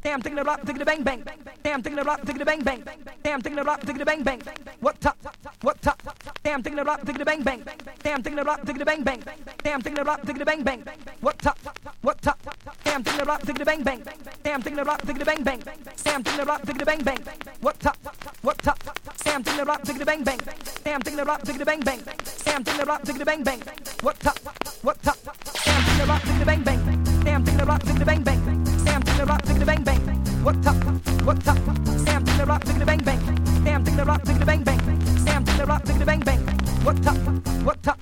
Damn thing the rock, digga bang bang. Damn thing the rock, digga bang bang. Damn thing the rock, digga bang bang. What top? What top? Damn thing the rock, digga bang bang. Damn thing the rock, digga bang bang. Damn thing the rock, digga bang bang. What top? What top? Damn thing the rock, digga bang bang. Damn thing the rock, digga bang bang. Damn thing the rock, digga bang bang. What top? What top? Damn thing the rock, digga bang bang. Damn thing the rock, digga bang bang. Damn thing the rock, digga bang bang. What top? What top? Damn thing the rock, digga bang bang. Damn thing the rock, digga bang bang. Damn thing the rock, digga bang bang. What top? What top? Damn thing the rock, digga bang bang. Damn thing the rock, digga bang bang. Damn thing the rock, digga bang bang. What top? What top?